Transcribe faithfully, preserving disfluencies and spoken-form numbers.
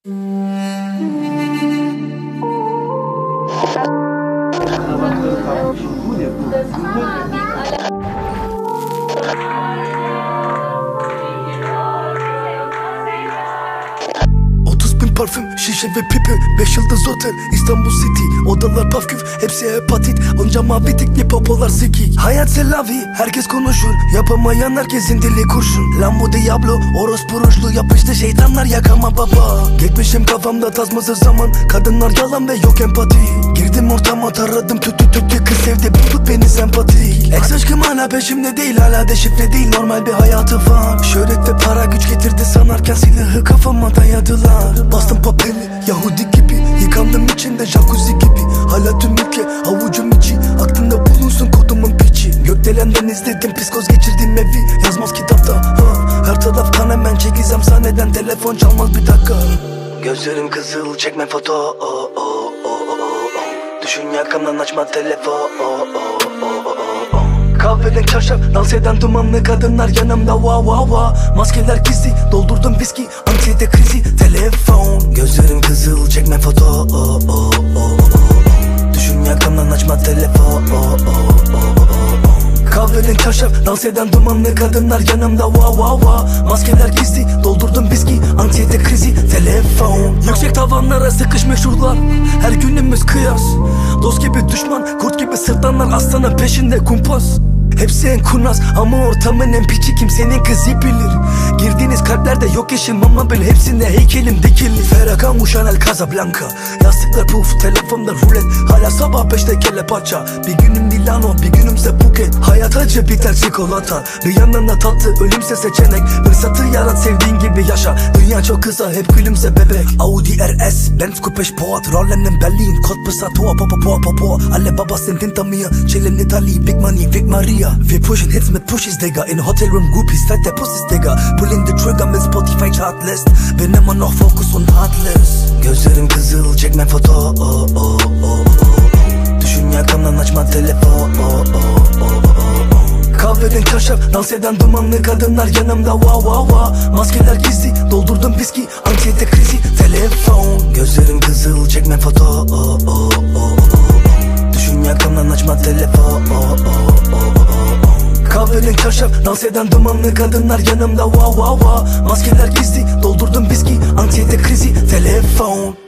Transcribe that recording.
Otuz bin parfüm, şişe ve pipi, beş yıldız otel, İstanbul City, odalar pafküf, hepsi hepatit. Onca mabitik bir popolar sikik. Hayat selavi, herkes konuşur, yapamayan herkesin dili kurşun. Lambo Diablo, orospu rujlu, yapıştı şeytanlar yakama baba. Geçmişim kafamda tasmasız zaman, kadınlar yalan ve yok empati. Girdim ortama taradım tütü tütü, kız sevdi buldu beni sempatik. Ex aşkım hala peşimde değil, hala deşifre değil, normal bir hayatı var. Şöhret ve para güç getirdi sanarken silahı kafama dayadılar. Bastım papeli Yahudi gibi, yıkandım içinde jacuzzi gibi. Hala tüm ülke avucum içi, aklında bulunsun kodumun piçi. Gökdelenden izledim psikoz geçirdim evi, yazmaz kitapta ha. Her taraf kan, hemen çekilsem sahneden telefon çalmaz bir dakika. Gözlerim kızıl, çekme foto oh, oh, oh, oh, oh. Düşün yakamdan, açma telefon oh, oh, oh, oh, oh. Kahverengi çarşaf, dans eden dumanlı kadınlar yanımda wow wow wow. Maskeler gizli, doldurdum viski, anksiyete krizi, telefon. Gözlerim kızıl, çekme foto oh, oh, oh, oh. Düşün yakamdan, açma telefon oh, oh, oh, oh. Kahverengi çarşaf, dans eden dumanlı kadınlar yanımda wow wow wow. Maskeler gizli, doldurdum viski, anksiyete krizi, telefon. Yüksek tavanlara sıkışmış şuralar, her günümüz kıyas. Dost gibi düşman, kurt gibi sırtlanlar, aslanın peşinde kumpas. Hepsi en kurnaz ama ortamın en piçi, kimsenin kızı bilir. Girdiğiniz kalplerde yok eşim ama ben hepsinde heykelim dikili. Ferragamo, Chanel, Casablanca, yastıklar puf, telefonda rulet. Hala sabah beşte kelle paça, bir günüm Milano, bir günümse Phuket. Hayat acı biter çikolata, bir yandan da tatlı, ölümse seçenek. Fırsatı yarat, sevdiğin gibi yaşa, dünya çok kısa, hep gülümse bebek. Audi R S, Benz Coupe Sport, Rollen Berlin, Kod Passatoa, Popo Popo Popo. Alle Babas sind hinter mir, chillen Italy, Big Money, Big Maria. Wir pushen Hits mit Pushies, Digga, in Hotel Room Groupies, fett der Pussys, Digga. Pulling the trigger mit Spotify Chartlist, bin immer noch Fokus und heartless. Gözlerim kızıl, çekme foto oh, oh, oh, oh. Düşün yakamdan, açma telefon oh, oh, oh, oh. Kahverengi çarşaf, dans eden dumanlı kadınlar yanımda wow wow wow. Maskeler gizli, doldurdum viski, anksiyete krizi, telefon. Gözlerim kızıl, çekme foto oh, oh, oh, oh. Düşün yakamdan, açma telefon oh, oh, oh, oh. Kahverengi çarşaf, dans eden dumanlı kadınlar yanımda wow wow wow. Maskeler gizli, doldurdum viski, anksiyete krizi, telefon.